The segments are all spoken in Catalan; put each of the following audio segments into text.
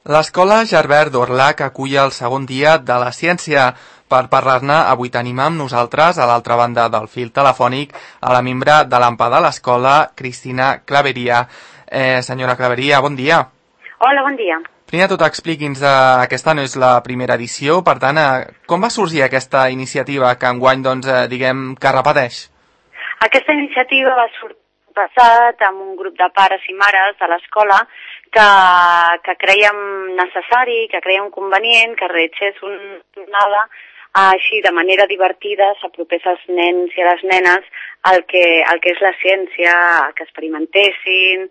L'escola Gerbert d'Orlac acull el segon dia de la ciència. Per parlar-ne, avui tenim amb nosaltres, a l'altra banda del fil telefònic, a la membre de l'AMPA de l'escola, Cristina Claveria. Senyora Claveria, bon dia. Hola, bon dia. Primer de tot, expliqui'ns, aquesta no és la primera edició, per tant, com va sorgir aquesta iniciativa que enguany, diguem, que repeteix? Aquesta iniciativa va sortir passat amb un grup de pares i mares de l'escola que creiem necessari, que creiem convenient, que realitzés una jornada així de manera divertida, s'apropés als nens i a les nenes al que és la ciència, a que experimentessin,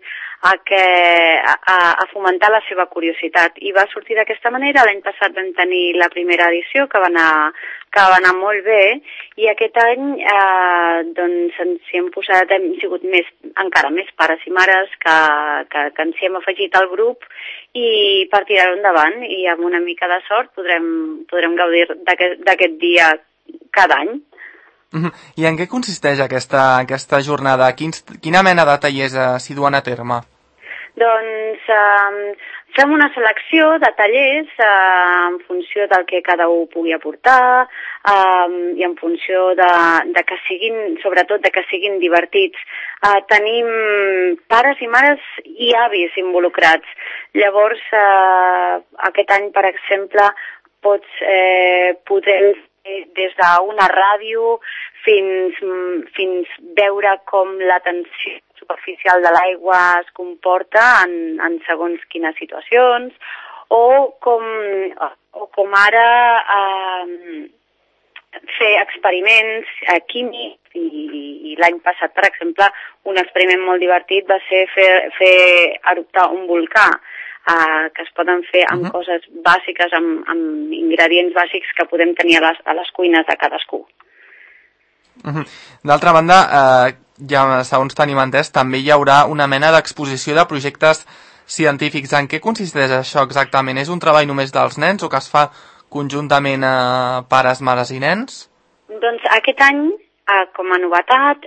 a fomentar la seva curiositat. I va sortir d'aquesta manera. L'any passat vam tenir la primera edició, que va anar molt bé, i aquest any ens hi hem posat, hem sigut encara més pares i mares que ens hi hem afegit al grup, i per tirar-ho endavant, i amb una mica de sort podrem gaudir d'aquest dia cada any. I en què consisteix aquesta jornada? Quina mena de tallers s'hi duen a terme? Doncs fem una selecció de tallers en funció del que cada un pugui aportar i en funció de que siguin, sobretot de que siguin divertits. Tenim pares i mares i avis involucrats. Llavors, aquest any, per exemple, podem des d'una ràdio fins veure com la tensió superficial de l'aigua es comporta en segons quines situacions, o com ara fer experiments químics, i l'any passat, per exemple, un experiment molt divertit va ser fer eruptar un volcà, que es poden fer amb coses bàsiques, amb ingredients bàsics que podem tenir a les cuines de cadascú. D'altra banda, ja segons tenim entès, també hi haurà una mena d'exposició de projectes científics. En què consisteix això exactament? És un treball només dels nens o que es fa conjuntament a pares, mares i nens? Doncs aquest any, com a novetat,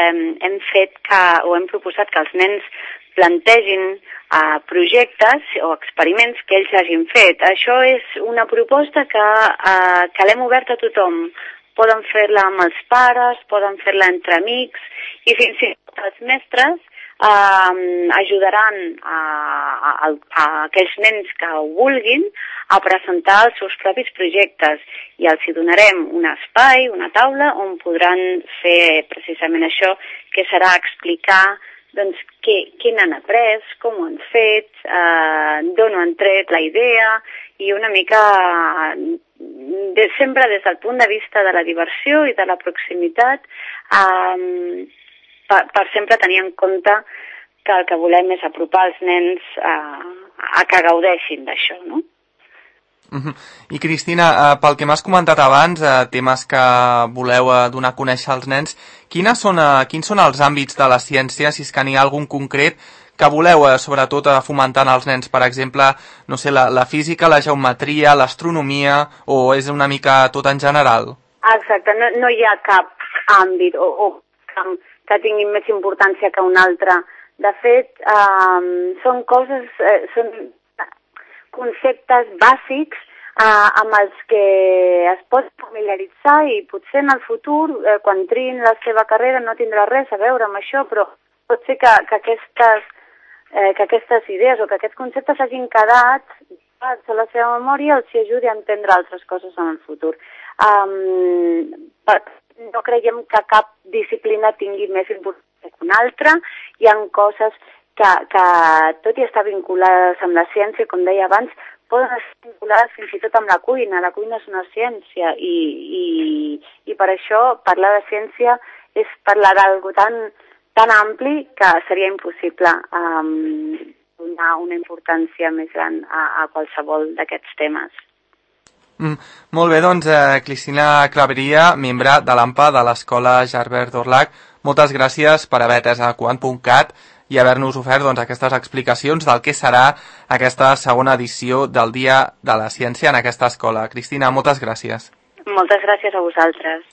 hem proposat que els nens plantegin projectes o experiments que ells hagin fet. Això és una proposta que l'hem obert a tothom. Poden fer-la amb els pares, poden fer-la entre amics, i fins i tot els mestres ajudaran a aquells nens que ho vulguin a presentar els seus propis projectes, i els hi donarem un espai, una taula, on podran fer precisament això, que serà explicar què n'han après, com ho han fet, d'on ho han tret la idea, i una mica sempre des del punt de vista de la diversió i de la proximitat, per sempre tenir en compte que el que volem és apropar els nens a que gaudeixin d'això, no? I Cristina, pel que m'has comentat abans, temes que voleu donar a conèixer als nens, quins són els àmbits de la ciència, si és que n'hi ha algun concret que voleu sobretot fomentar en els nens? Per exemple, no sé, la física, la geometria, l'astronomia, o és una mica tot en general? Exacte, no hi ha cap àmbit o camp que tingui més importància que un altre. De fet, són conceptes bàsics amb els que es pot familiaritzar, i potser en el futur, quan triïn la seva carrera, no tindrà res a veure amb això, però pot ser que aquestes idees o que aquests conceptes hagin quedat a la seva memòria, els ajudi a entendre altres coses en el futur. No creiem que cap disciplina tingui més importància que una altra. Hi ha coses que tot i estar vinculades amb la ciència, com deia abans, poden estar vinculades fins i tot amb la cuina. La cuina és una ciència, i per això parlar de ciència és parlar d'algú tan ampli que seria impossible donar una importància més gran a qualsevol d'aquests temes. Molt bé, doncs, Cristina Claveria, membre de l'AMPA de l'escola Gerbert d'Orlac, moltes gràcies per haver atès a Quant.cat i haver-nos ofert aquestes explicacions del que serà aquesta segona edició del Dia de la Ciència en aquesta escola. Cristina, moltes gràcies. Moltes gràcies a vosaltres.